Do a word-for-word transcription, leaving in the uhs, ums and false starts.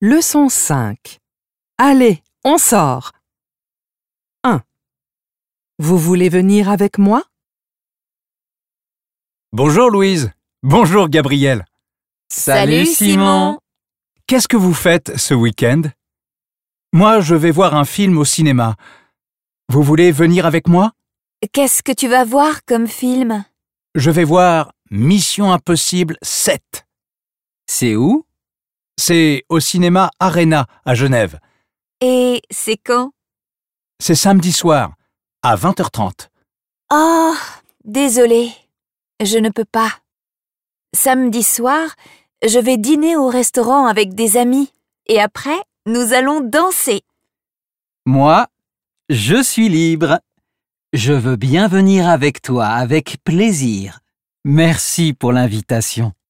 Leçon cinq. Allez, on sort. un. Vous voulez venir avec moi? Bonjour Louise. Bonjour Gabriel. Salut Simon. Qu'est-ce que vous faites ce week-end? Moi, je vais voir un film au cinéma. Vous voulez venir avec moi? Qu'est-ce que tu vas voir comme film? Je vais voir Mission Impossible sept. C'est où? C'est au cinéma Arena à Genève. Et c'est quand? C'est samedi soir, à vingt heures trente. Oh, désolée, je ne peux pas. Samedi soir, je vais dîner au restaurant avec des amis et après, nous allons danser. Moi, je suis libre. Je veux bien venir avec toi, avec plaisir. Merci pour l'invitation.